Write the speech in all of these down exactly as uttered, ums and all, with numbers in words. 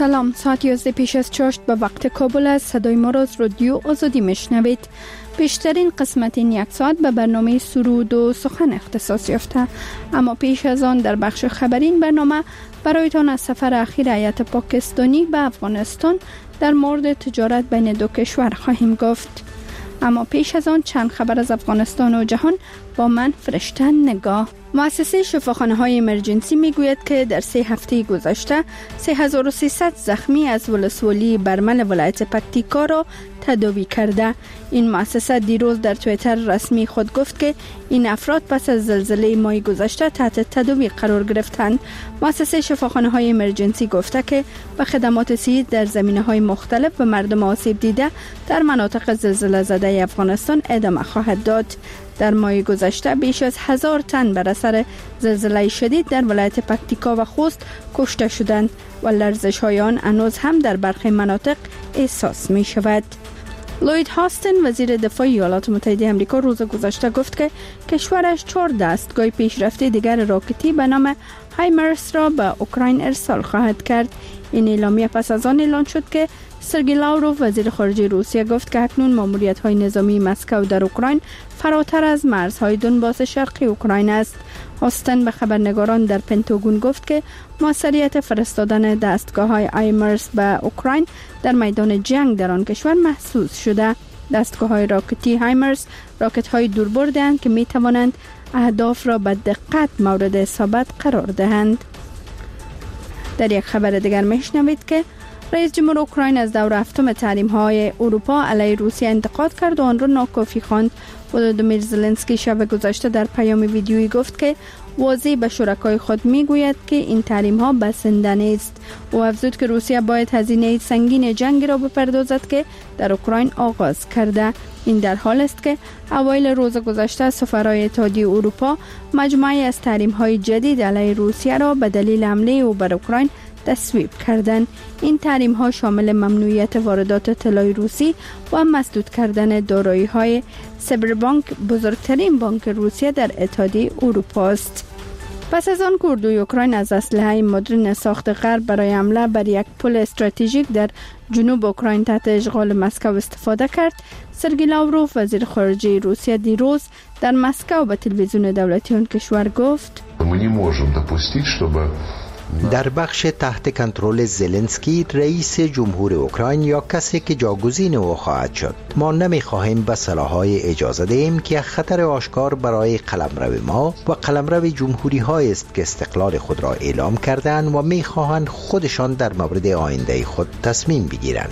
سلام، ساعت یازده پیش از چاشت به وقت کابل است. صدای ما را از رادیو آزادی میشنوید. بیشترین قسمت این یک ساعت به برنامه سرود و سخن اختصاص یافته، اما پیش از آن در بخش خبری این برنامه برایتان از سفر اخیر هیئت پاکستانی به افغانستان در مورد تجارت بین دو کشور خواهیم گفت. اما پیش از آن چند خبر از افغانستان و جهان با من فرشته نگاه. مؤسسه شفاخانه‌های امرجنسی میگوید که در سه هفته گذشته سه هزار و سیصد زخمی از ولسوالی برمل ولایت پکتیکا را تداوی کرده. این مؤسسه دیروز در توییتر رسمی خود گفت که این افراد پس از زلزله ماه گذشته تحت تداوی قرار گرفتند. مؤسسه شفاخانه‌های امرجنسی گفته که به خدمات صحی در زمینه‌های مختلف به مردم آسیب دیده در مناطق زلزله زده افغانستان ادامه خواهد داد. در ماه گذشته بیش از هزار تن بر اثر زلزله شدید در ولایت پکتیکا و خوست کشته شدند و لرزش‌های آن هنوز هم در برخی مناطق احساس می شود. لوید هاستن وزیر دفاع ایالات متحده آمریکا روز گذشته گفت که کشورش چهار دستگاه پیشرفته دیگر راکتی به نام هایمرس را به اوکراین ارسال خواهد کرد. این اعلامیه پس از آن اعلان شد که سرگئی لاوروف وزیر خارجه روسیه گفت که اکنون ماموریت‌های نظامی مسکو در اوکراین فراتر از مرزهای دونباس شرقی اوکراین است. هاستن به خبرنگاران در پنتاگون گفت که موثریت فرستادن دستگاه‌های هایمرس به اوکراین در میدان جنگ در آن کشور محسوس شده. دستگاه‌های راکتی هایمرس راکت‌های دوربردند که می‌توانند اهداف را به دقت مورد اصابت قرار دهند. در یک خبر دیگر میشنوید که رئیس جمهور اوکراین از دور هفتم تحریم‌های اروپا علیه روسیه انتقاد کرد و آن را ناکافی خواند. ولادیمیر زلنسکی شب گذشته در پیام ویدیویی گفت که واضح به شرکای خود میگوید که این تحریم‌ها بسنده نیست. او افزود که روسیه باید هزینه سنگین جنگ را بپردازد که در اوکراین آغاز کرده. این در حال است که اوایل روز گذشته سفرای اتحادیه اروپا مجموعه‌ای از تحریم‌های جدید علیه روسیه را به دلیل حمله او بر اوکراین تصویب کردند. این تحریم ها شامل ممنوعیت واردات طلای روسی و مسدود کردن دارایی‌های سبربانک، بزرگترین بانک روسیه در اتحادیه اروپا است. پس از آن که اردوی اوکراین از اسلحه مدرن ساخت غرب برای حمله بر یک پل استراتژیک در جنوب اوکراین تحت اشغال مسکو استفاده کرد، سرگئی لاوروف وزیر خارجه روسیه دیروز در مسکو به تلویزیون دولتی آن کشور گفت: در بخش تحت کنترل زلنسکی رئیس جمهور اوکراین یا کسی که جاگزین او خواهد شد، ما نمی‌خواهیم به سلاح‌های اجازه دهیم که خطر آشکار برای قلمرو ما و قلمرو جمهوری‌هایی است که استقلال خود را اعلام کردند و می‌خواهند خودشان در مورد آینده خود تصمیم بگیرند.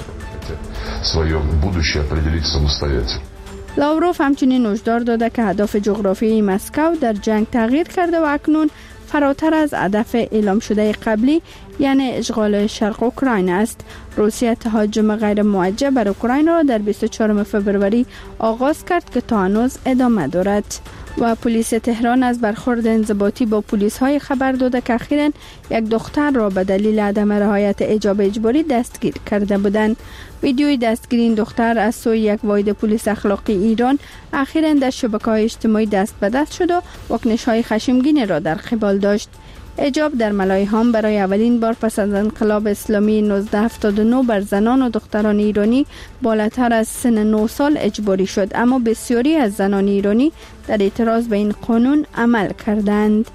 لاوروف همچنین هشدار داده که اهداف جغرافیایی مسکو در جنگ تغییر کرده و اکنون فراتر از هدف اعلام شده قبلی یعنی اشغال شرق اوکراین است. روسیه تهاجم غیر موجه بر اوکراین را در بیست و چهارم فوریه آغاز کرد که تا هنوز ادامه دارد و پلیس تهران از برخورد انضباطی با پلیس های خبر داده که اخیراً یک دختر را به دلیل عدم رعایت حجاب اجباری دستگیر کرده بودند. ویدیوی دستگیری این دختر از سوی یک واحد پلیس اخلاقی ایران اخیراً در شبکه‌های اجتماعی دست به دست شد و واکنش‌های خشمگین را در قبال داشت. حجاب در ملایهام برای اولین بار پس از انقلاب اسلامی نوزده هفتاد و نه بر زنان و دختران ایرانی بالاتر از سن نه سال اجباری شد، اما بسیاری از زنان ایرانی در اعتراض به این قانون عمل کردند.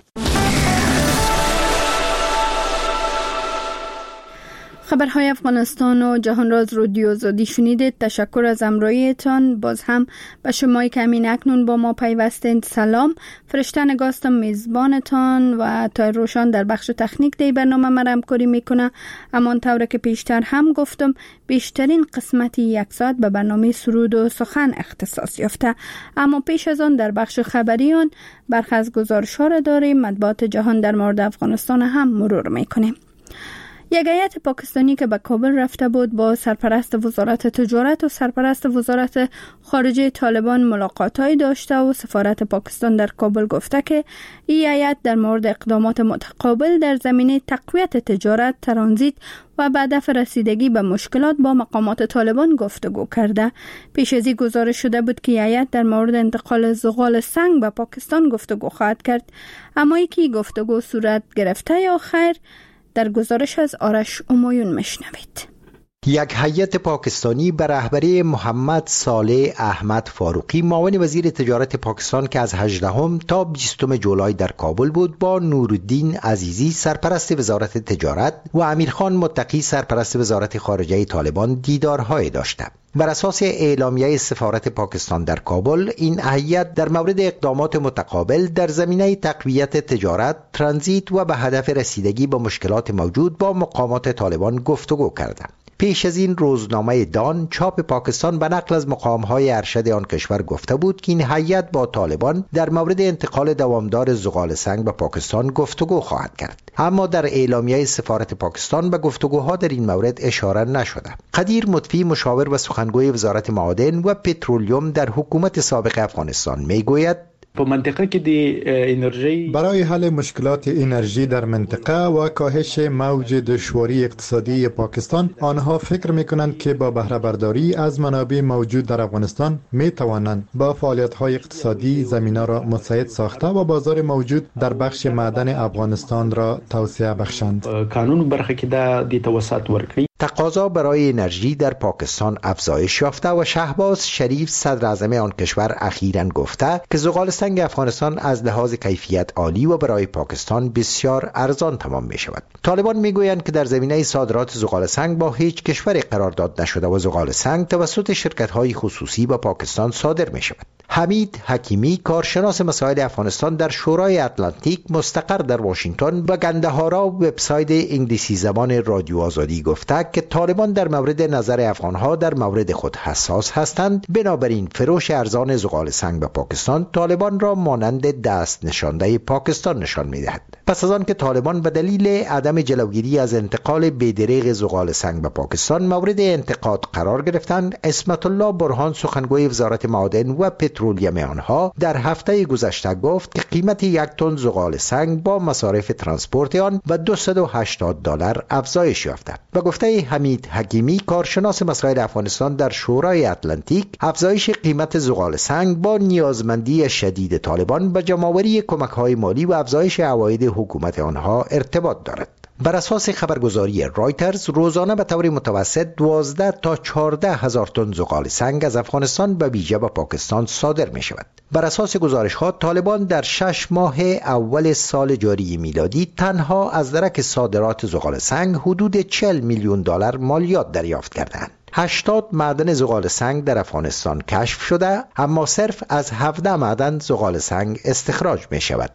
خبرهای افغانستان و جهان را از رادیو آزادی شنیدید. تشکر از همراهیتان. باز هم به شمایی که همین اکنون با ما پیوستند سلام. فرشته نگاستم میزبانتان و تا روشان در بخش تکنیک دی برنامه مرا همکاری میکنه. همان طوره که پیشتر هم گفتم بیشترین قسمتی یک ساعت به برنامه سرود و سخن اختصاص یافته، اما پیش از آن در بخش خبری آن برخی از گزارش‌ها را داریم. مطبوعات جهان در مورد افغانستان هم مرور میکنیم. یک هیئت پاکستانی که به کابل رفته بود با سرپرست وزارت تجارت و سرپرست وزارت خارجه طالبان ملاقات‌هایی داشته و سفارت پاکستان در کابل گفته که این هیئت در مورد اقدامات متقابل در زمینه تقویت تجارت، ترانزیت و به هدف رسیدگی به مشکلات با مقامات طالبان گفتگو کرده. پیش از این گزارش شده بود که هیئت در مورد انتقال زغال سنگ به پاکستان گفتگو خواهد کرد، اما یکی گفتگو صورت گرفته یا خیر در گزارش از آرش امایون میشنوید. یک هیئت پاکستانی به رهبری محمد صالح احمد فاروقی معاون وزیر تجارت پاکستان که از هجدهم تا بیستم جولای در کابل بود، با نورالدین عزیزی سرپرست وزارت تجارت و امیرخان متقی سرپرست وزارت خارجه طالبان دیدارهای داشته. بر اساس اعلامیه سفارت پاکستان در کابل، این هیئت در مورد اقدامات متقابل در زمینه تقویت تجارت، ترانزیت و به هدف رسیدگی به مشکلات موجود با مقامات طالبان گفتگو کرده. پیش از این روزنامه دان چاپ پاکستان به نقل از مقام‌های ارشد آن کشور گفته بود که این هیئت با طالبان در مورد انتقال دوامدار زغال سنگ به پاکستان گفتگو خواهد کرد. اما در اعلامیه سفارت پاکستان به گفتگوها در این مورد اشاره نشده. قدیر مطفی، مشاور و سخنگوی وزارت معادن و پترولیوم در حکومت سابق افغانستان، میگوید په منطقه کې د انرژي برای حل مشکلات انرژی در منطقه و کاهش موج دشواری اقتصادی پاکستان، آنها فکر می‌کنند که با بهره برداری از منابع موجود در افغانستان می‌توانند با فعالیت‌های اقتصادی زمینه را مساعد ساخته و بازار موجود در بخش معدن افغانستان را توسعه بخشند. قانون برخه کې د توسعه ورکړي. تقاضا برای انرژی در پاکستان افزایش یافته و شهباز شریف صدر اعظم آن کشور اخیراً گفته که زغال سنگ افغانستان از لحاظ کیفیت عالی و برای پاکستان بسیار ارزان تمام می شود. طالبان می گویند که در زمینه صادرات زغال سنگ با هیچ کشوری قرارداد نشده و زغال سنگ توسط شرکت‌های خصوصی به پاکستان صادر می شود. حمید حکیمی، کارشناس مسائل افغانستان در شورای اتلانتیک مستقر در واشنگتن، به گندهارا وبسایت انگلیسی زبان رادیو آزادی گفته که طالبان در مورد نظر افغانها در مورد خود حساس هستند. بنابراین فروش ارزان زغال سنگ به پاکستان طالبان را مانند دست نشانده پاکستان نشان می‌دهد. پس از آن که طالبان به دلیل عدم جلوگیری از انتقال بی‌دریغ زغال سنگ به پاکستان مورد انتقاد قرار گرفتند، عصمت الله برهان، سخنگوی وزارت معادن و پترولیوم آنها، در هفته گذشته گفت که قیمت یک تن زغال سنگ با مصارف ترانسپورت آن به دویست و هشتاد دلار افزایش یافته. و گفته حمید حکیمی، کارشناس مسائل افغانستان در شورای اتلانتیک، افزایش قیمت زغال سنگ با نیازمندی شدید طالبان به جمع‌آوری کمک‌های مالی و افزایش عواید حکومت آنها ارتباط دارد. بر اساس خبرگزاری رایترز، روزانه به طور متوسط دوازده تا چهارده هزار تن زغال سنگ از افغانستان به ویژه به پاکستان صادر می شود. بر اساس گزارش‌ها، طالبان در شش ماه اول سال جاری میلادی تنها از درک صادرات زغال سنگ حدود چهل میلیون دلار مالیات دریافت کردند. هشتاد معدن زغال سنگ در افغانستان کشف شده، اما صرف از هفده معدن زغال سنگ استخراج می شود.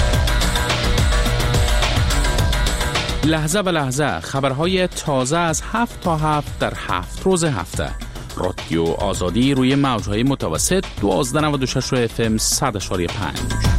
لحظه به لحظه خبرهای تازه از هفت تا هفت در هفت روز هفته. رادیو آزادی روی موجهای متوسط دوازده نود و شش اف ام صد و پنج.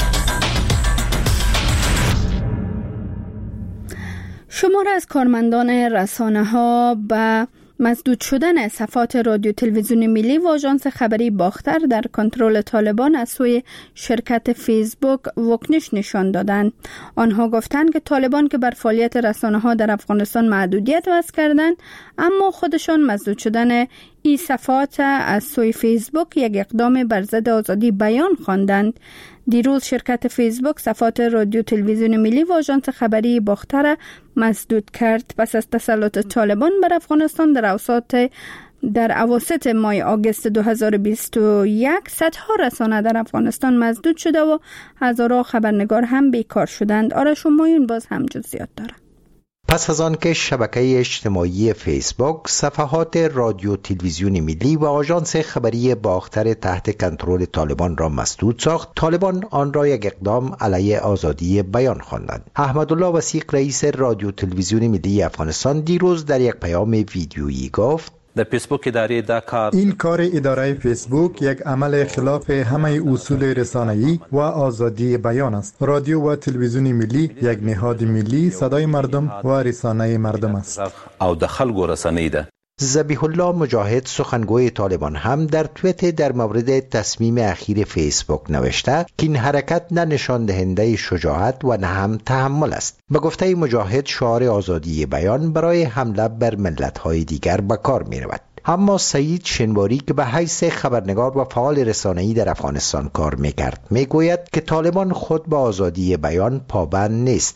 شمار از کارمندان رسانه ها به مسدود شدن صفحات رادیو تلویزیون ملی و آژانس خبری باختر در کنترل طالبان از سوی شرکت فیسبوک واکنش نشان دادند. آنها گفتند که طالبان که بر فعالیت رسانه ها در افغانستان محدودیت وضع کردند، اما خودشان مسدود شدن این صفحات از سوی فیسبوک یک اقدام بر ضد آزادی بیان خواندند. دیروز شرکت فیسبوک صفحات رادیو تلویزیون ملی و آژانس خبری باختر مسدود کرد پس از تسلط طالبان بر افغانستان در اوسط در اواسط ماه آگوست دو هزار و بیست و یک. صدها رسانه در افغانستان مسدود شده و هزارها خبرنگار هم بیکار شدند. آرش امایون باز هم جزئیات دارد. پس از آن که شبکه اجتماعی فیسبوک صفحات رادیو تلویزیون ملی و آژانس خبری باختر تحت کنترل طالبان را مسدود ساخت، طالبان آن را یک اقدام علیه آزادی بیان خواندند. احمدالله وثیق، رئیس رادیو تلویزیون ملی افغانستان، دیروز در یک پیام ویدیویی گفت: در فیسبوک اداره دا کار این کار اداره فیسبوک یک عمل خلاف همه اصول رسانه‌ای و آزادی بیان است. رادیو و تلویزیون ملی یک نهاد ملی صدای مردم و رسانه مردم است او د خلکو رسانه ده. ذبیح الله مجاهد، سخنگوی طالبان، هم در توییت در مورد تصمیم اخیر فیسبوک نوشته که این حرکت نه نشان دهنده شجاعت و نه هم تحمل است. به گفته مجاهد، شعار آزادی بیان برای حمله بر ملت‌های دیگر به کار می‌رود. اما سعید شنواری که به حیث خبرنگار و فعال رسانه‌ای در افغانستان کار می‌کرد، می‌گوید که طالبان خود به آزادی بیان پابند نیستند.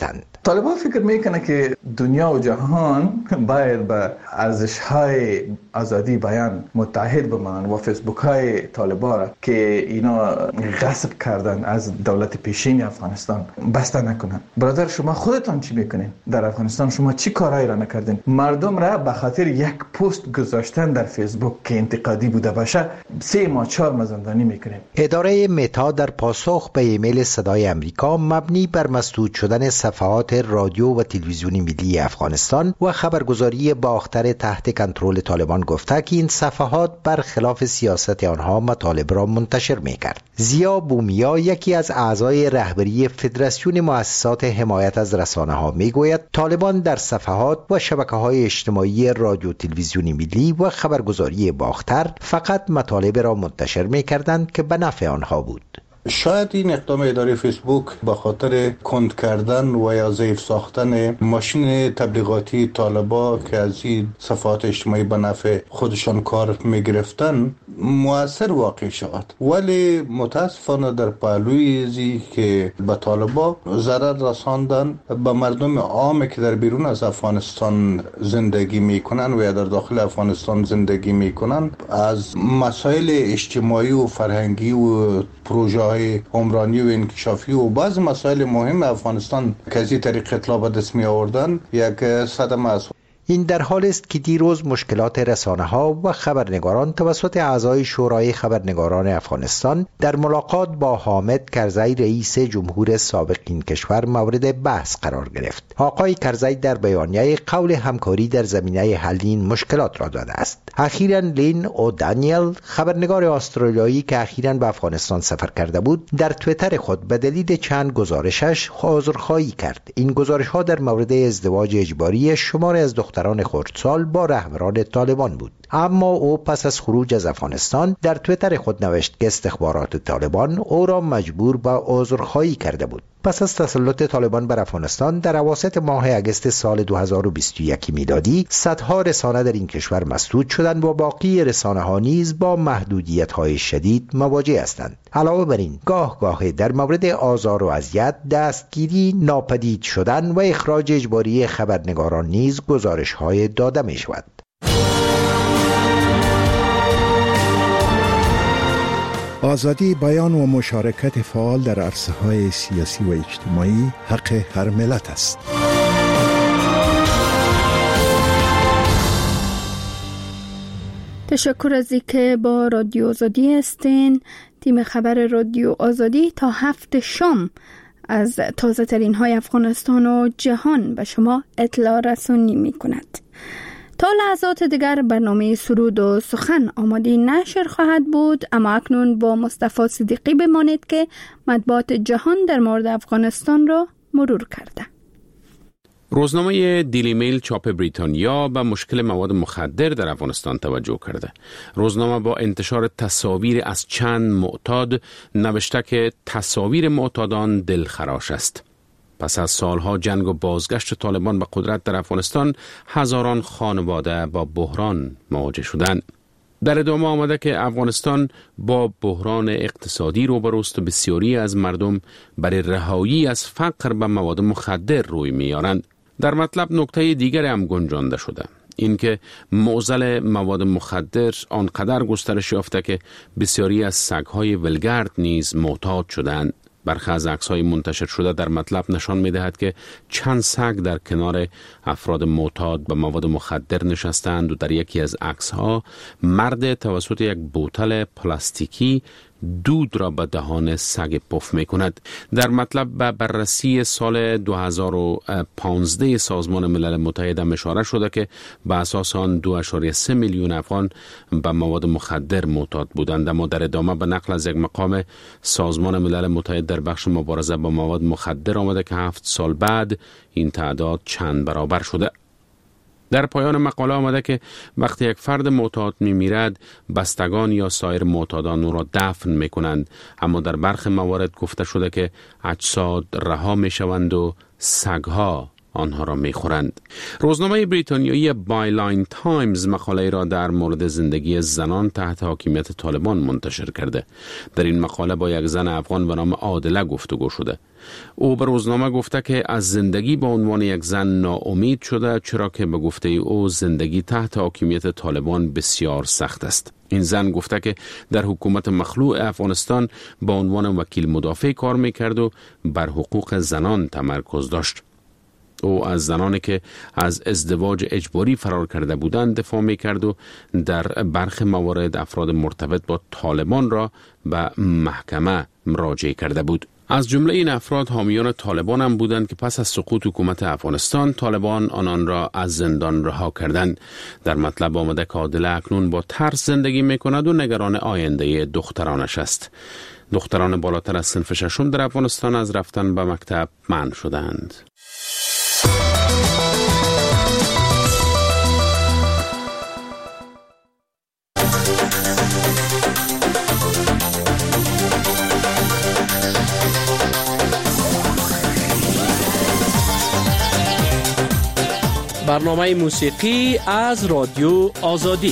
طالبان فکر میکنه که دنیا و جهان باید به ارزش‌های آزادی بیان متحد بمانند و فیسبوک های طالبان را که اینا غصب کردن از دولت پیشین افغانستان بسته نکنن. برادر شما خودتان چی میکنین؟ در افغانستان شما چی کارهایی را نکردین؟ مردم را به خاطر یک پست گذاشتن در فیسبوک که انتقادی بوده باشه سه ماه چهار ماه زندانی میکنین. اداره متا در پاسخ به ایمیل صدای امریکا مبنی بر مسدود شدن صفحات رادیو و تلویزیونی ملی افغانستان و خبرگزاری باختر تحت کنترل طالبان گفته که این صفحات برخلاف سیاست آنها مطالب را منتشر میکرد. زیا بومیا یکی از اعضای رهبری فدراسیون مؤسسات حمایت از رسانه ها میگوید طالبان در صفحات و شبکه‌های اجتماعی رادیو تلویزیونی ملی و خبرگزاری باختر فقط مطالب را منتشر میکردند که به نفع آنها بود. شاید این اقدام اداره فیسبوک به خاطر کند کردن و یا ضعیف ساختن ماشین تبلیغاتی طالبا که از این صفحات اجتماعی به نفع خودشان کار میگرفتن مؤثر واقع شود، ولی متاسفانه در پهلوی ازی که به طالبا ضرر رساندن به مردم عامی که در بیرون از افغانستان زندگی میکنن و یا در داخل افغانستان زندگی میکنن از مسائل اجتماعی و فرهنگی و پروژه های عمرانی و انکشافی و بعض مسائل مهم افغانستان که از این طریق اطلاع به دست می آوردن یک صدمه است. این در حال است که دیروز مشکلات رسانه‌ها و خبرنگاران توسط اعضای شورای خبرنگاران افغانستان در ملاقات با حامد کرزی رئیس جمهور سابق این کشور مورد بحث قرار گرفت. آقای کرزی در بیانیه قول همکاری در زمینه حل این مشکلات را داده است. اخیراً لین او دانیل خبرنگار استرالیایی که اخیراً به افغانستان سفر کرده بود در توییتر خود به دلیل چند گزارشش عذرخواهی کرد. این گزارش‌ها در مورد ازدواج اجباری شماری از دختران خردسال با رهبران طالبان بود. اما او پس از خروج از افغانستان در توییتر خود نوشت که استخبارات طالبان او را مجبور به عذرخواهی کرده بود. پس از تسلط طالبان بر افغانستان در اواسط ماه اگست سال دو هزار و بیست و یک میلادی صدها رسانه در این کشور مسدود شدند و باقی رسانه ها نیز با محدودیت های شدید مواجه هستند. علاوه بر این گاه گاه در مورد آزار و اذیت، دستگیری، ناپدید شدن و اخراج اجباری خبرنگاران نیز گزارش های داده می شود. آزادی بیان و مشارکت فعال در عرصه‌های سیاسی و اجتماعی حق هر ملت است. تشکر از اینکه با رادیو آزادی هستین. تیم خبر رادیو آزادی تا هفت شام از تازه ترین های افغانستان و جهان به شما اطلاع رسانی می کند. تا لحظات دیگر برنامه سرود و سخن آماده نشر خواهد بود، اما اکنون با مصطفی صدیقی بمانید که مطبوعات جهان در مورد افغانستان را مرور کرده. روزنامه دیلی میل چاپ بریتانیا به مشکل مواد مخدر در افغانستان توجه کرده. روزنامه با انتشار تصاویر از چند معتاد نوشته که تصاویر معتادان دلخراش است. پس از سالها جنگ و بازگشت طالبان به قدرت در افغانستان، هزاران خانواده با بحران مواجه شدند. در ادامه آمده که افغانستان با بحران اقتصادی روبروست و بسیاری از مردم برای رهایی از فقر به مواد مخدر روی می‌آورند. در مطلب نکته دیگر هم گنجانده شده، اینکه معضل مواد مخدر آنقدر گسترش یافته که بسیاری از سگ‌های ولگرد نیز معتاد شدند. برخی از عکس‌های منتشر شده در مطلب نشان می‌دهد که چند سگ در کنار افراد معتاد به مواد مخدر نشستند و در یکی از عکس‌ها مرد توسط یک بوتل پلاستیکی دود را به دهان سگ پف می‌کند. در مطلب به بررسی سال دو هزار و پانزده سازمان ملل متحد اشاره شده که به اساس آن دو ممیز سه میلیون افغان به مواد مخدر معتاد بودند، اما در ادامه به نقل از یک مقام سازمان ملل متحد در بخش مبارزه با مواد مخدر آمده که هفت سال بعد این تعداد چند برابر شده. در پایان مقاله آمده که وقتی یک فرد معتاد می میرد، بستگان یا سایر معتادان او را دفن می کنند، اما در برخی موارد گفته شده که اجساد رها می شوند و سگها آنها را میخورند. روزنامه بریتانیایی بایلاین تایمز مقاله را در مورد زندگی زنان تحت حاکمیت طالبان منتشر کرده. در این مقاله با یک زن افغان به نام عادله گفتگو شده. او به روزنامه گفته که از زندگی به عنوان یک زن ناامید شده، چرا که به گفته او زندگی تحت حاکمیت طالبان بسیار سخت است. این زن گفته که در حکومت مخلوع افغانستان به عنوان وکیل مدافع کار میکرد و بر حقوق زنان تمرکز داشت. او از زنانی که از ازدواج اجباری فرار کرده بودند دفاع میکرد و در برخی موارد افراد مرتبط با طالبان را به محکمه مراجعه کرده بود. از جمله این افراد حامیان طالبان هم بودند که پس از سقوط حکومت افغانستان طالبان آنان را از زندان رها کردند. در مطلب آمده که عادله اکنون با ترس زندگی میکند و نگران آینده دخترانش است. دختران بالاتر از صنف ششم در افغانستان از رفتن به مکتب منع شدند. برنامه موسیقی از رادیو آزادی.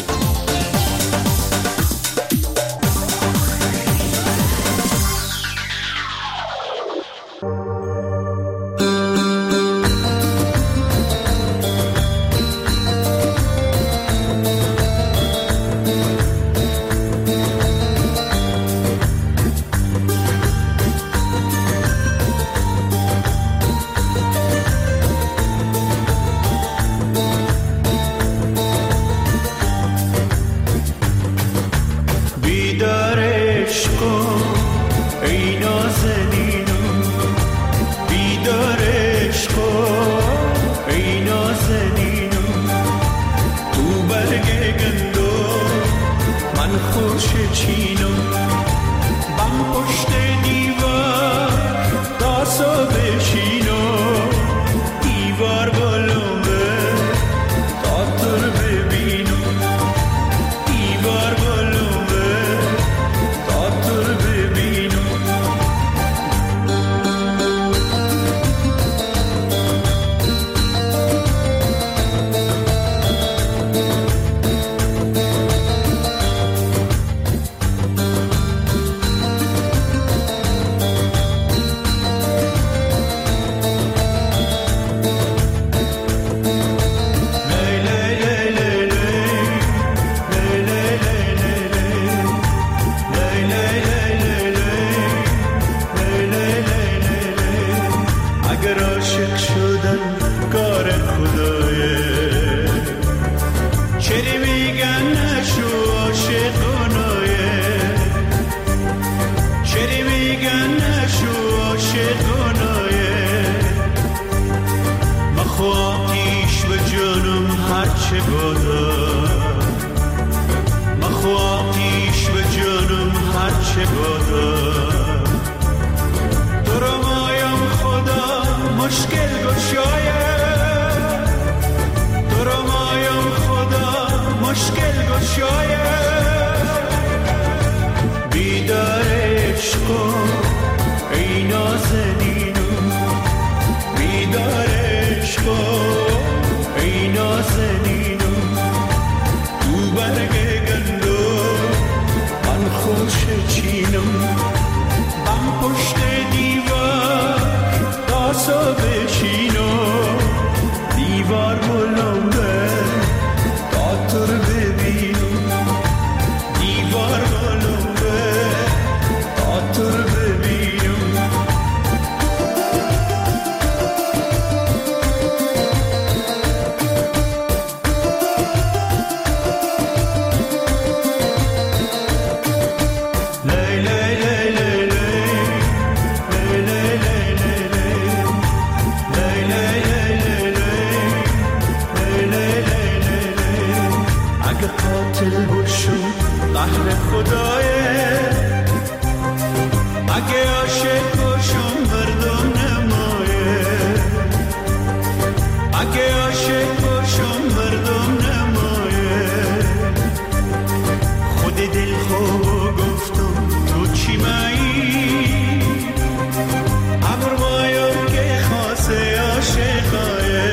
عاشقای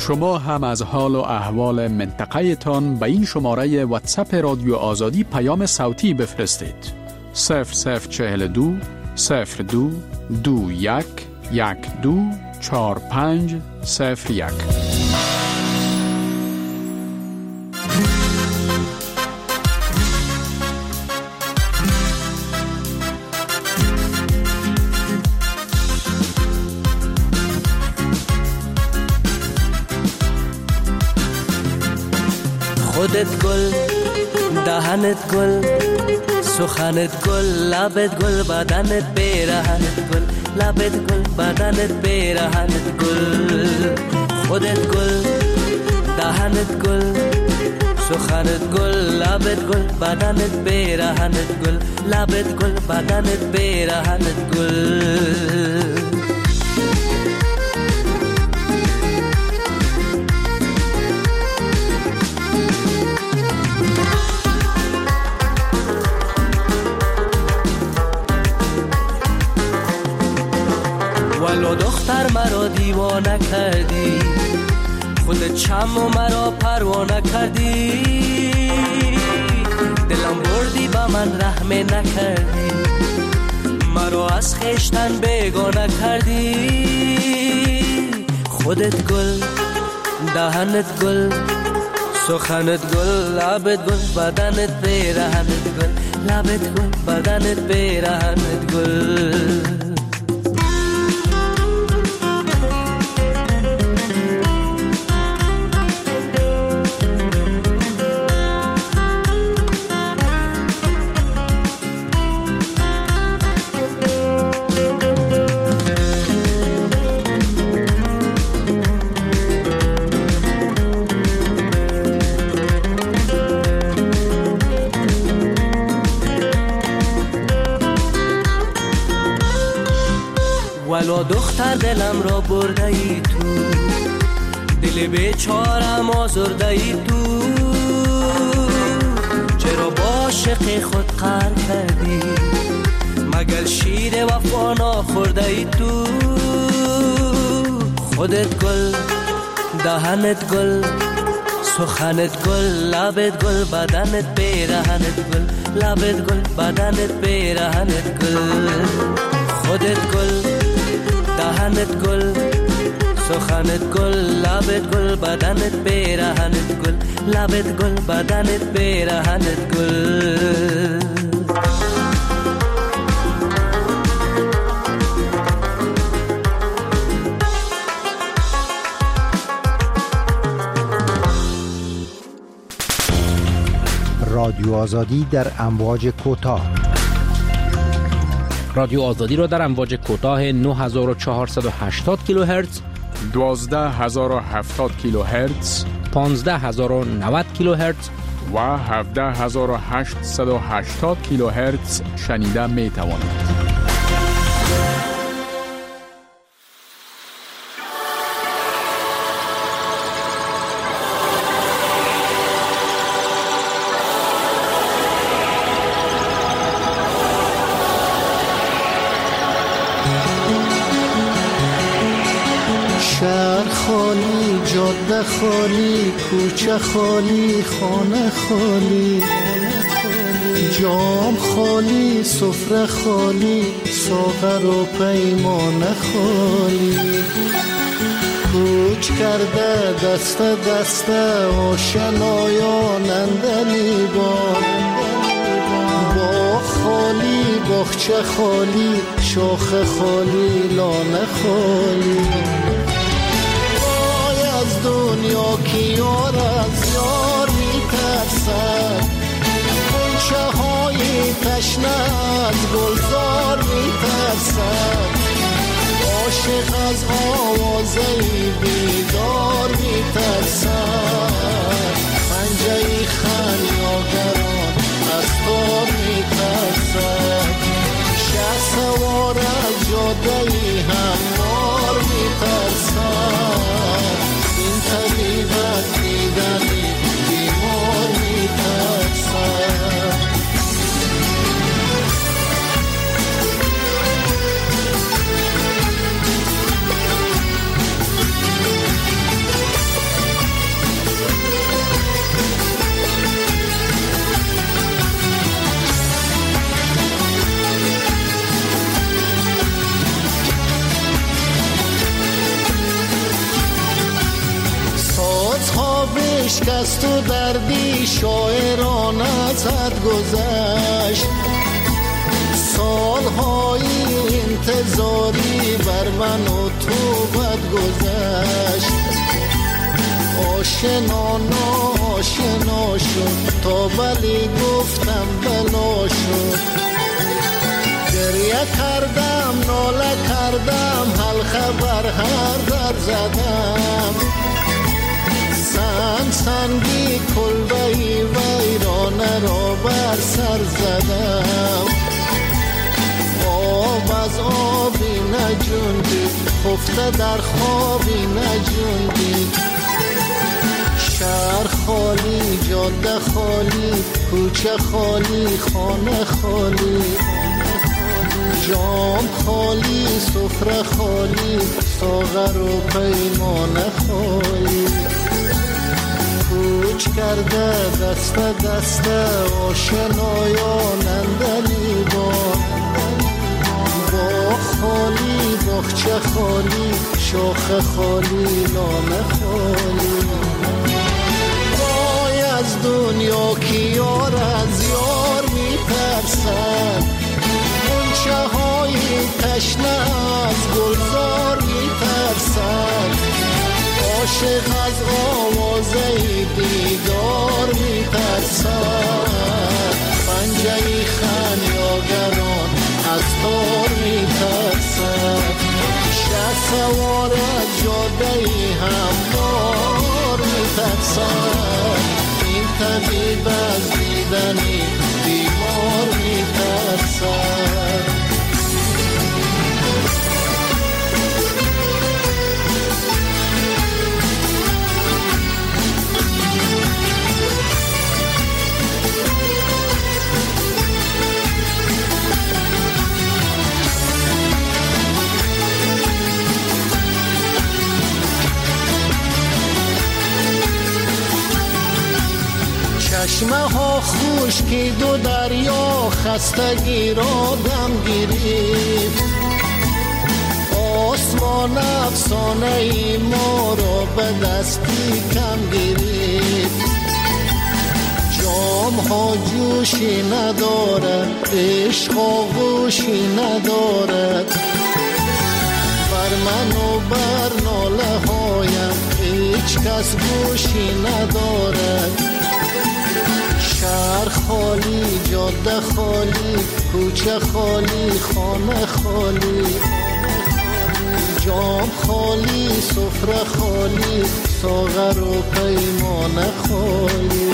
شما هم از حال و احوال منطقه تان به این شماره واتساپ رادیو آزادی پیام صوتی بفرستید. صفر صفر چهل دو صفر دو دو یک یک دو چار پنج صفر یک. خودت گل، دهنت گل، سخنت گل، لبت گل، بدنت پیرهنت گل، لبت گل، بدنت پیرهنت گل. خودت گل، دهنت گل، سخنت گل، لبت گل، بدنت پیرهنت گل، لبت گل، بدنت پیرهنت گل. ولو دختر مرا دیوانه کردی، خودت چم و مرا پروانه کردی، دلم بردی با من رحم نکردی، مرا از خیشتن بیگانه کردی. خودت گل، دهنت گل، سخنت گل، لبت گل، بدنت پیرهنت گل، لبت گل، بدنت پیرهنت گل. ولو دختر دلم را برده ای تو، دل بیچارم آزرده ای تو، چرا با عاشق خود قهر کردی، مگر شیر وفا نخورده ای تو. خودت گل، دهنت گل، سخنت گل، لبت گل، بدنت پیرهنت گل، لبت گل، بدنت پیرهنت گل. خودت گل، دهنت گل، سخنت گل، لبت گل، بدنت پیرهنت گل، لبت گل، بدنت پیرهنت گل. رادیو آزادی در امواج کوتاه. رادیو آزادی را در امواج کوتاه نه هزار و چهارصد و هشتاد کیلوهرتز، دوازده هزار و هفتاد کیلوهرتز، پانزده هزار و نود کیلوهرتز و هفده هزار و هشتصد و هشتاد کیلوهرتز شنیده می توانید. شهر خالی، جاده خالی، کوچه خالی، خانه خالی، جام خالی، سفره خالی، ساغر و پیمانه خالی. کوچ کرده دست دست آشنایان اندلیبان، باغ خالی، باغچه خالی، شاخ خالی، لانه خالی. دنیا کی یار از یار میترسد، غنچه های تشنه از گلزار میترسد، عاشق از آوازه بیدار میترسد، پنجه خمیازگران از تار میترسد، شه سوار از جاده هموار میترسد، این طبیبت دیدنی بیمار میترسد. از تو دردی شاعران ازت گذشت، سالهای انتظاری بر من و تو بد گذشت. آشنا ناشنا شد تا ولی گفتم بلا شد. گریه کردم ناله کردم حال خبر هر در زدم. سنگ سنگی کلبهی ویرانه را بر سر زدم. آب از آبی نجوندی خفته در خوابی نجوندی. شهر خالی جاده خالی کوچه خالی خانه خالی. جام خالی سفره خالی ساغر و پیمانه خالی. کوچ کرده دست دست آشنایان اندلیبان. باغ خالی باغچه خالی شاخه خالی لانه خالی. وای از دنیا که یار از یار میترسد. غنچه های تشنه از گلزار میترسد. عاشق از آوازه دیدار میترسد. پنجه خمیازگران از تار میترسد. شه سوار از جاده هموار میترسد. این طبیب از دیدنی بیمار میترسد. چشمه ها خشکی دو دریا خستگی را دم گرفت. آسمان افسانه ای ما را به دستی کم گرفت. جام ها جوشی ندارد عشق آغوشی ندارد. بر من و بر ناله هایم هیچ کس گوشی ندارد. شهر خالی جاده خالی کوچه خالی خانه خالی. جام خالی سفره خالی ساغر و پیمانه خالی.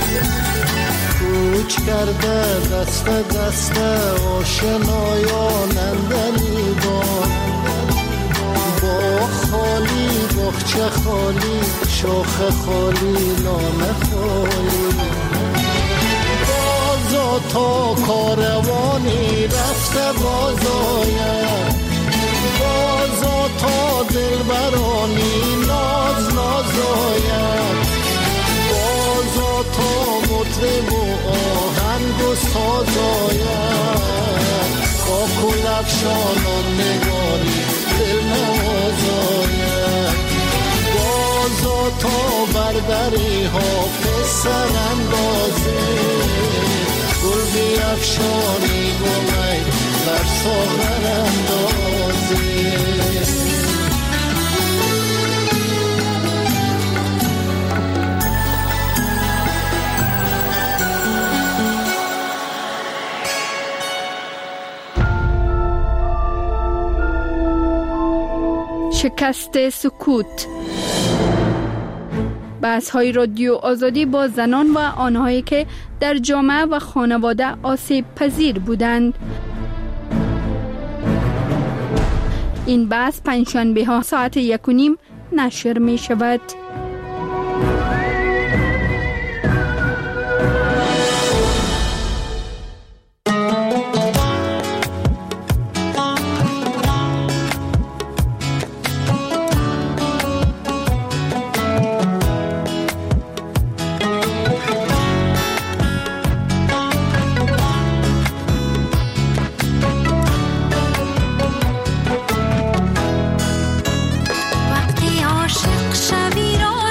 کوچ کرده دست دست آشنایان اندلیبان. باغ خالی باغچه خالی شاخه خالی لانه خالی. بازا تا کاروانی رفته بازاید. بازا تا دلبرانی ناز نازاید. بازا تا مطرب و آهنگ و سازاید. با کل افشانان نگاری دل نوازاید. بازا تا بردری حافظ سر اندازه. گل بی افشانی گمی بر ساغر اندازه. شکست سکوت. بحث‌های رادیو آزادی با زنان و آنهایی که در جامعه و خانواده آسیب پذیر بودند. این بحث پنجشنبه ها ساعت یک و نیم نشر می شود. وقتی عاشق شوی را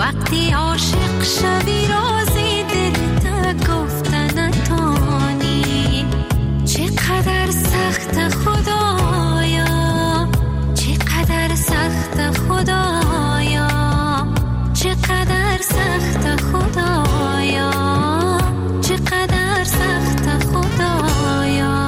وقتی عاشق شوی رازی دلت گفتن نتانی. چقدر سخت خدایا، چقدر سخت خدایا، چقدر سخت خدایا، چقدر سخت خدایا.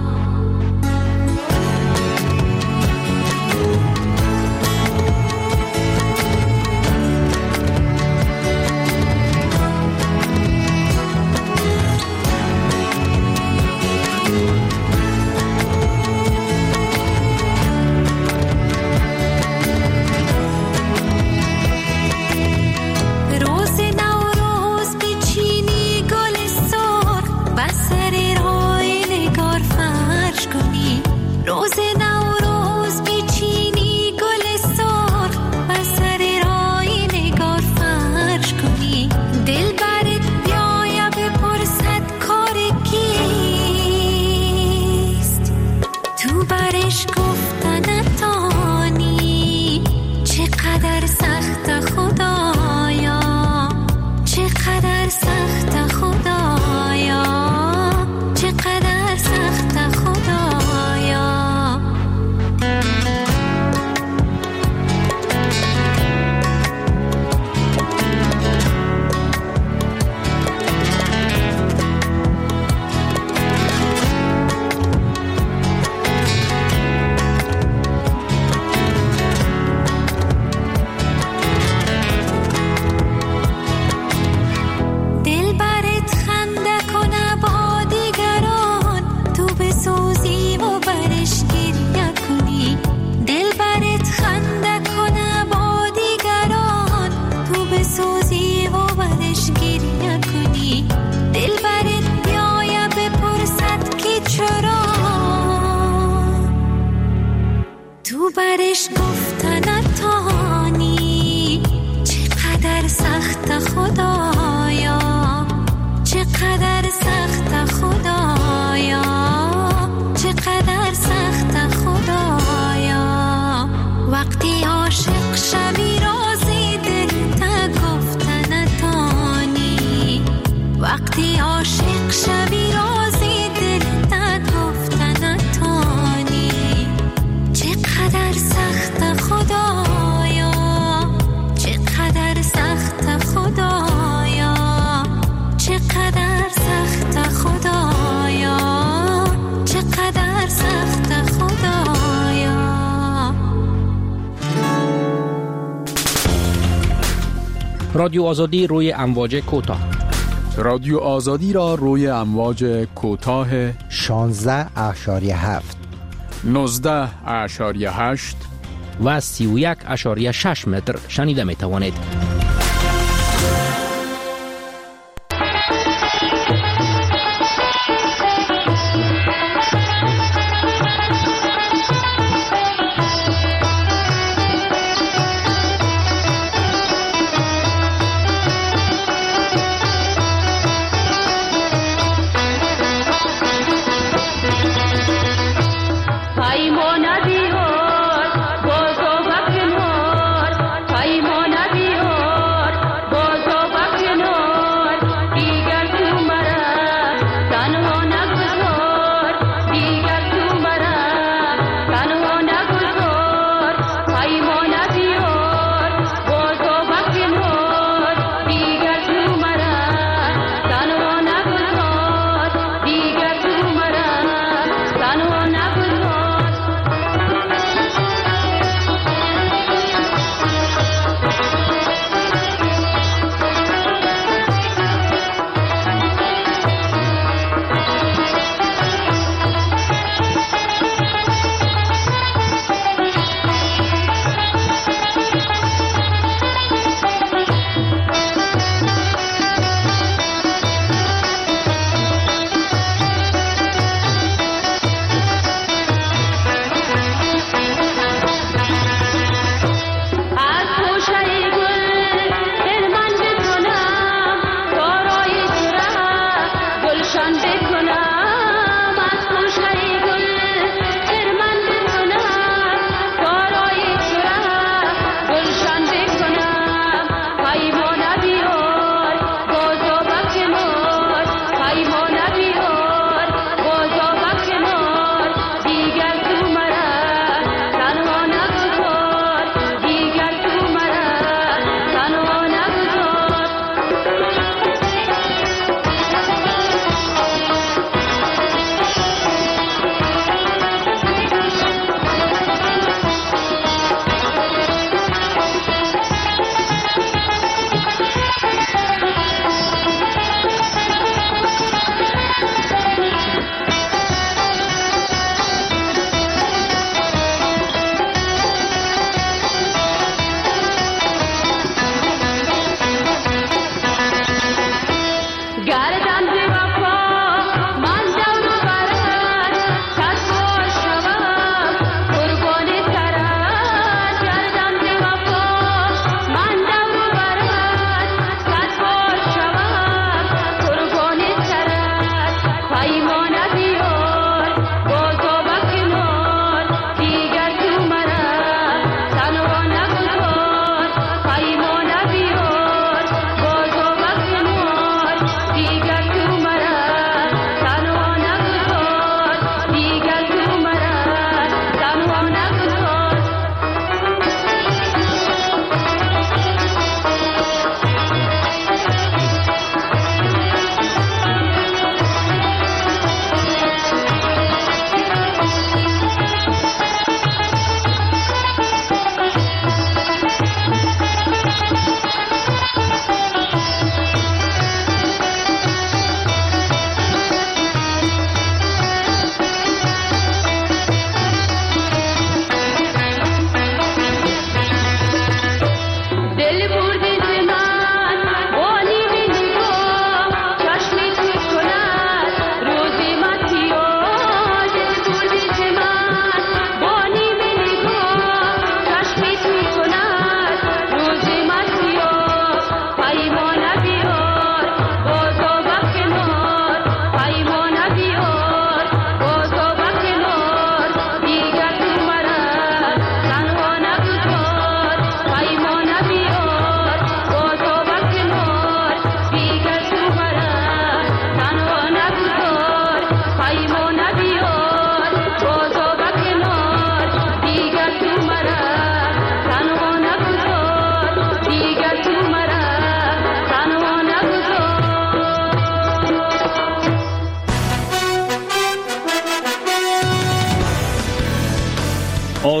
روز نوروز بیچینی گل سرخ و سر رای نگار فرش کنی. دل برت بیایا بپرسد کار کیست، تو برش گفتن نتانی. چقدر سخت خدایا، چقدر سخت خدایا، چقدر سخت خدایا. برش گفتن نتانی. چقدر سخت خدایا، چقدر سخت خدایا، چقدر سخت خدایا. وقتی عاشق شوی رازی دلت گفتن نتانی. وقتی عاشق شوی رازی دلت گفتن نتانی. چقدر سخت خدایا، چقدر سخت خدایا، چقدر سخت خدایا، چقدر سخت خدایا. رادیو آزادی روی امواج کوتاه. رادیو آزادی را روی امواج کوتاه شانزده اشاریه هفت، نوزده اشاریه هشت و سی و یک اشاریه شش متر شنیده می توانید. Paimona Dios, gozo va que mor, Paimona Dios.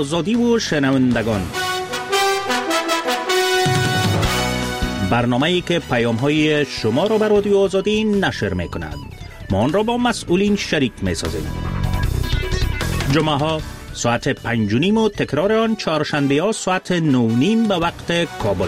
آزادی و شنوندگان، برنامه‌ای که پیام‌های شما را به رادیو آزادی نشر می‌کند. ما آن را با مسئولین شریک می‌سازیم. جمعه‌ها ساعت پنج و نیم و تکرار آن چهارشنبه‌ها ساعت نه و نیم به وقت کابل.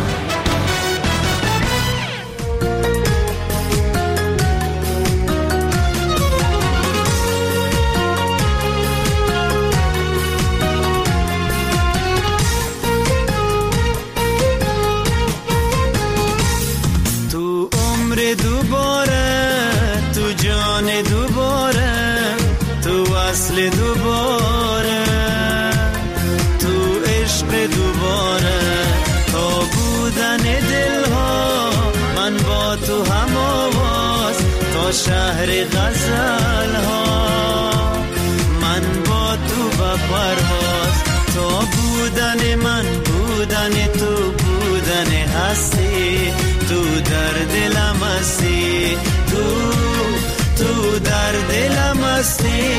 دوباره تو عشق دوباره تا بودن دلها من با تو هم آواز تا شهر غزل ها من با تو و پرواز تا بودن من بودن تو بودن هستی تو در دلم هستی تو تو در دلم هستی.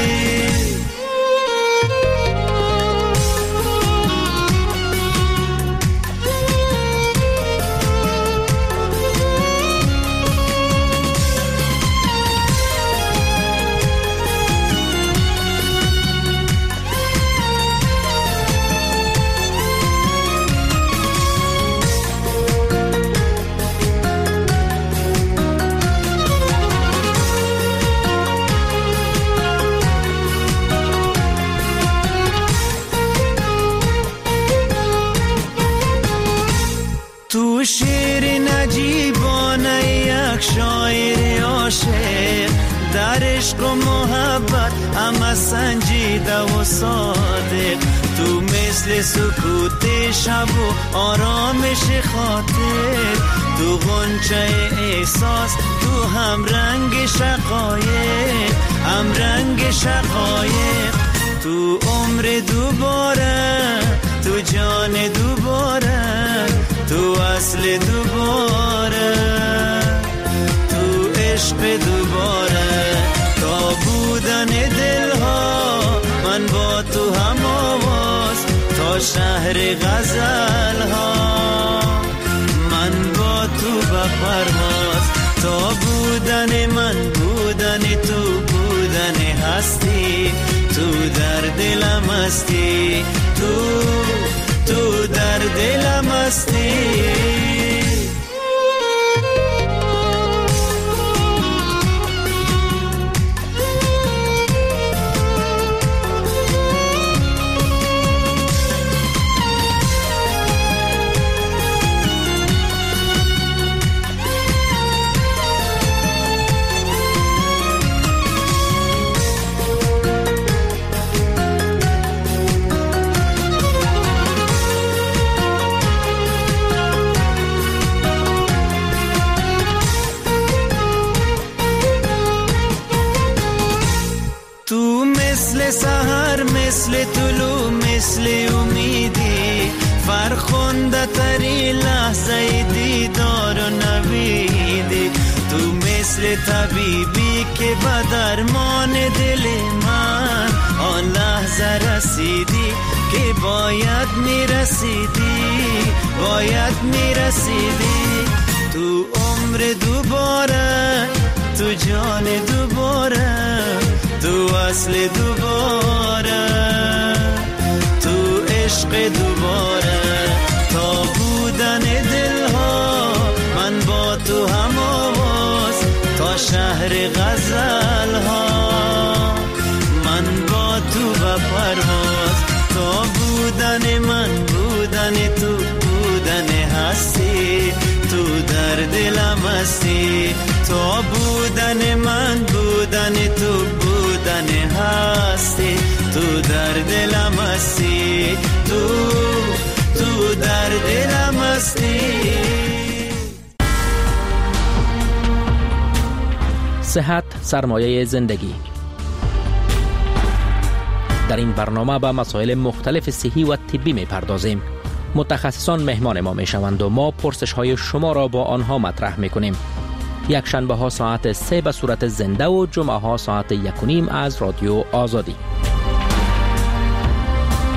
تو شیر نجیبانه یک شاعر عاشق در عشق و محبت اما سنجیده و صادق تو مثل سکوت شب و آرامش خاطر تو غنچه احساس تو هم رنگ شقایق هم رنگ شقایق تو عمر دوباره تو جان دوباره تو اصل دوباره تو عشق دوباره تا بودن دلها من با تو هم آواز تا شهر غزل ها من با تو به پرواز تا بودن من بودن تو بودن هستی تو در دلم هستی تو تو در دلم هستی. سحر مثل طلوع مثل امیدی فرخنده تری لحظه دیدار و نویدی تو مثل طبیبی که به درمان دل من آن لحظه رسیدی که باید میرسیدی باید میرسیدی تو عمر دوباره تو جان دوباره تو اصل دوباره تو عشق دوباره تا بودن دلها من با تو هم آواز تا شهر غزل ها من با تو و پرواز تا بودن من بودن تو بودن هستی تو در دلم هستی تا بودن من بودن تو بودن هستی تو در دلم هستی تو تو در دلم هستی. صحت سرمایه زندگی. در این برنامه به مسائل مختلف صحی و طبی می پردازیم. متخصصان مهمان ما می شوند و ما پرسش های شما را با آنها مطرح می کنیم. یک شنبه ها ساعت سه به صورت زنده و جمعه ها ساعت یک و نیم از رادیو آزادی.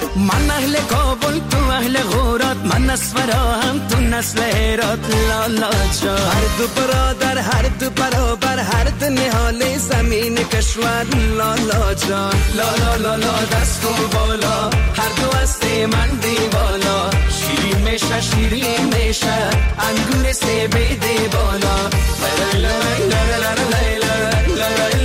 من اهل کابل تو اهل غورات، من اسفراهم تو نسل هرات. لالا جان هر دو برادر هر دو برابر، هر دو نهال زمین کشور. لالا جان لالا لالا دست کن بالا، هر دو هست من دیوالا. شیرین میشه شیرین میشه انگور سیب دی بالا. لا لا لا لا لا لا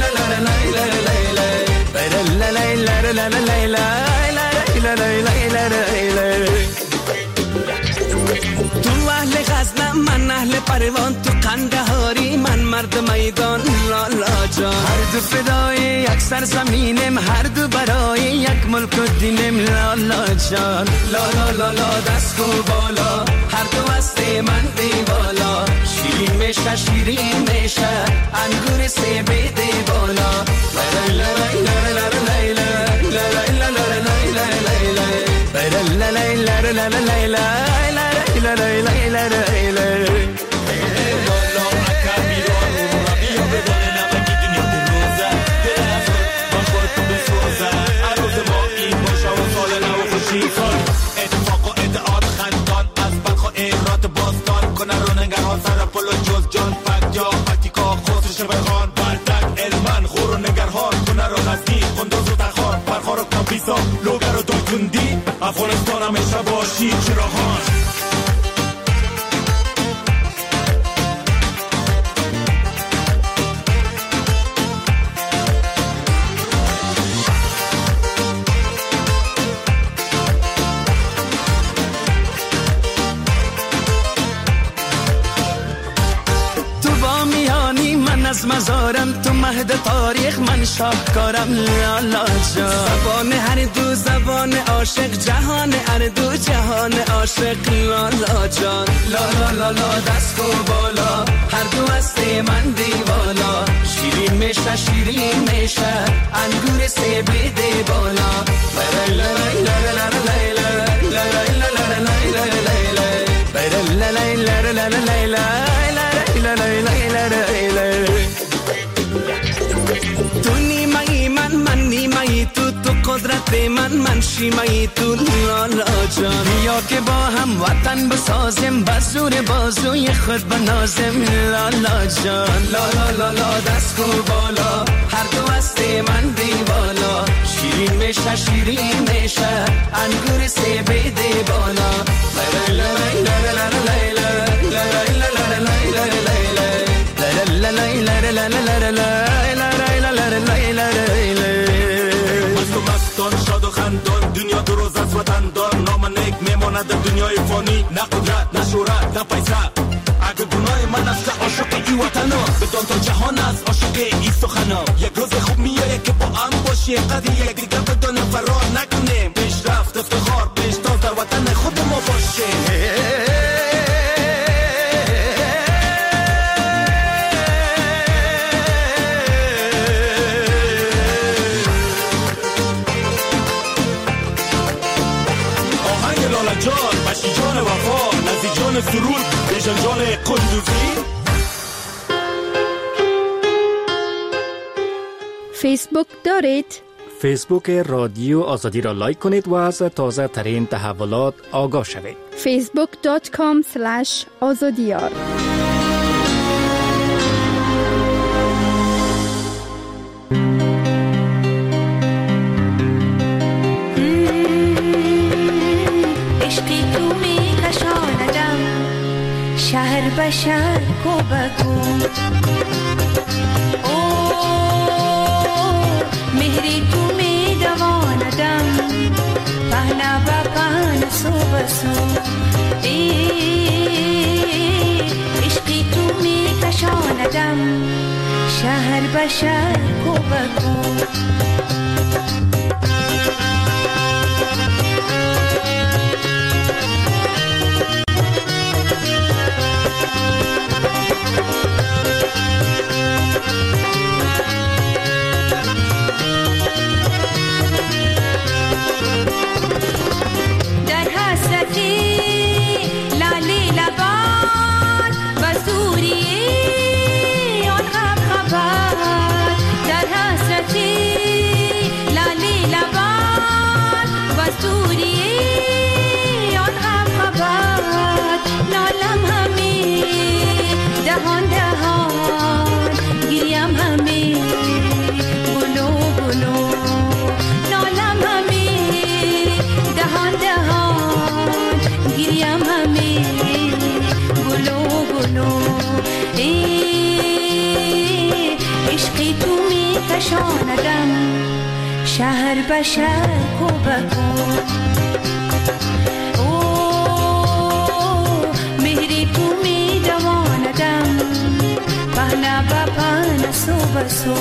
تو اهل غزنم من اهل پروان، تو قندهاری من مرد میدان. لالا جان هر دو فدای یک سرزمینم، هر دو برای یک ملک و دینم. لالا جان لالا لالا دست کن بالا، هر دو هست من دیوالا. شیرین میشه شیرین میشه انگور سیب دی بالا. لا لا لا لا اتفاق و ادعاد خندان از بلخ و ایرات باستان کنه رو نگرها سر پلو جز جان پک یا پکیکا خسرش بخان بردک علمن خور و نگرهان کنه رو نزدی خندوز و تخان پرخار و کامپیسا لوگر و دایکندی افغانستان همیشه باشی چراغان. از مزارم تو مهد تاریخ من شاهکارم. لالا جان زبان هر دو زبان عاشق، جهان هر دو جهان عاشق. لالا جان لالا لالا دست کن بالا، هر دو هست من دیوالا. شیرین میشه شیرین میشه انگور سیب دی بالا. لا لا لا لا تو نیمه من من نیمه تو، تو قدرت من من شیمه تو. لالا جان بیا که با هم وطن بسازیم، بزور بازوی خود بنازیم. لالا جان لالا لالا دست کن بالا، هر دو هست من دیوالا. شیرین میشه شیرین میشه انگور سیب دی بالا. لا لا لا لا مستان شاد و خندان، دنیا دو روز از وطن دار. نام نیک میماند در دنیای فانی، نه قدرت نه شهرت نه پیسه. اگه گناه من است که عاشق ای وطنا، بدان تا جهان است عاشق ای سخنا. یک روز خوب میایه که با هم باشی، قدر یک دیگر بدان فرار نکنیم. پیشرفت افتخار پیشتاز در وطن خود ما باشه. جان بشی جان وفا، نزی جان سرود بیشن جان قندوزی. فیسبوک دارید؟ فیسبوک رادیو آزادی را لایک کنید و از تازه ترین تحولات آگاه شوید. فیسبوک دات کام سلش آزادیار. شهر بشر کو بکو او مهری تو می دواندم پهنا با پهن سو بسو عشقی تو می کشاندم شهر بشر کو بکو در حسرتی بشر کو بکن او مهری تو می دواندم پهنا با پهنا سو بسو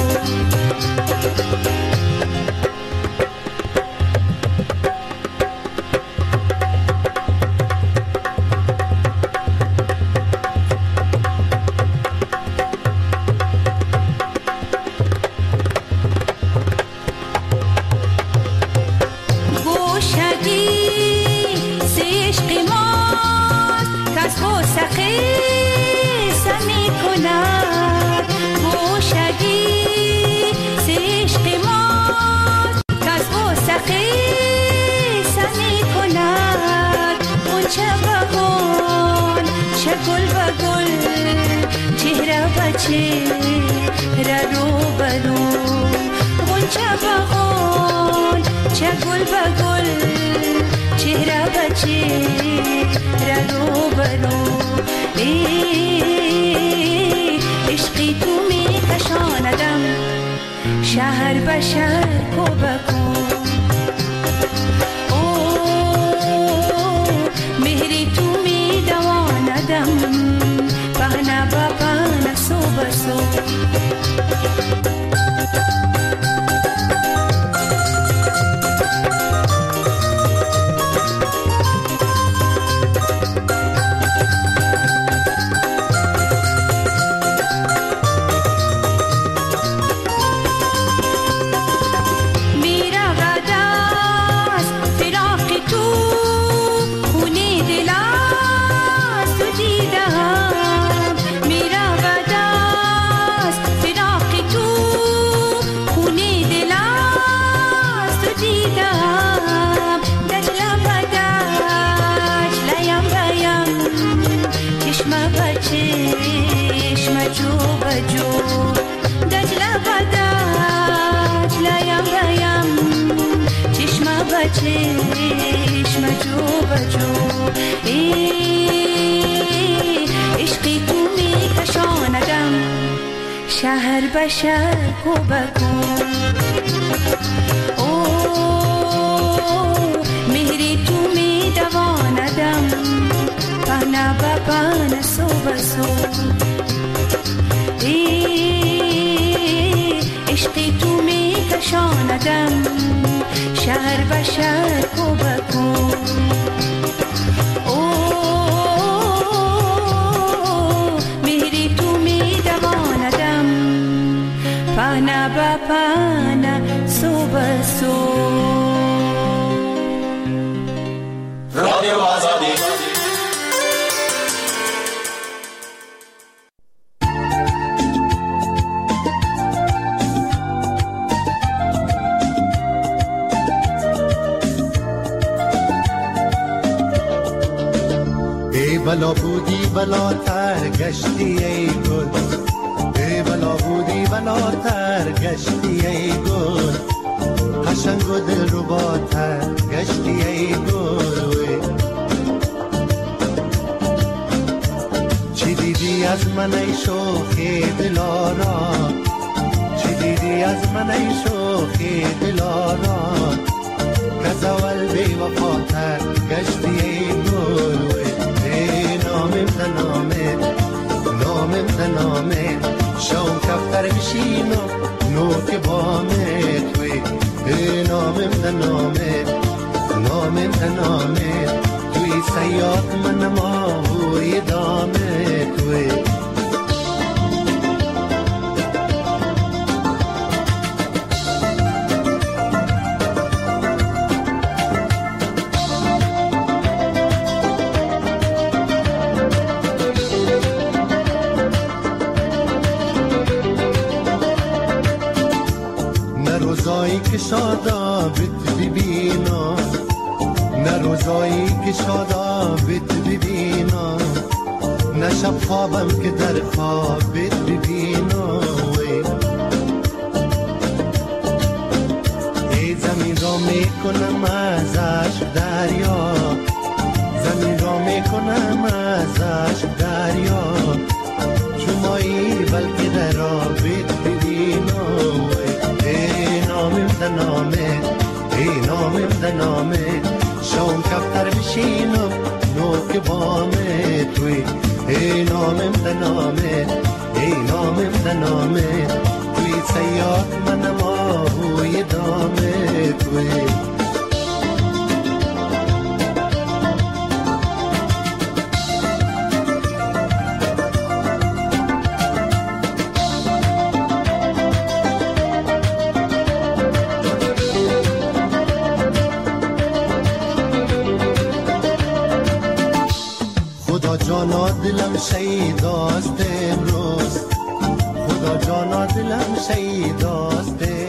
شهر بشر کو بکن او مهری تو می دواندم پهنا با پهنا سو بسو چشم جو بجو عشقی تو می کشاندم شهر بشر کو بکن او مهری تو می دواندم پهنا با پهنا سو بسو عشقی تو می کشاندم شهر بشر کو بکن او مهری تو می دواندم پهنا با پهنا سو بسو رادیو آزادی بلا بودی بلاتر گشتی ای گل ای بلا بودی بلاتر گشتی ای گل قشنگ و دل رو باتر گشتی ای گل چی دیدی از من ای شوخی دلارا چی دیدی از من ای شوخی دلارا کز اول بی وفاتر گشتی ای گل نامم تنامه نامم تنامه شام کفتر بشین و نوک بامه توی نامم تنامه نامم تنامه توی سیاد من ماهوی دامه توی که شادابت ببینا نه روزایی که شادابت ببینا نه شب خوابم که در خوابت ببینا ای زمین را میکنم از عشق دریا زمین را میکنم از عشق دریا چومایی بلکه در آبت ببینا نامم تنامه بیام کفتر بشینم نوک بام توی ای نامم ده نامه ای نامم ده نامه توی سیاد منم آهوی دامه توی جانا دلم شهیداست امروز خدا جانا دلم شهیداست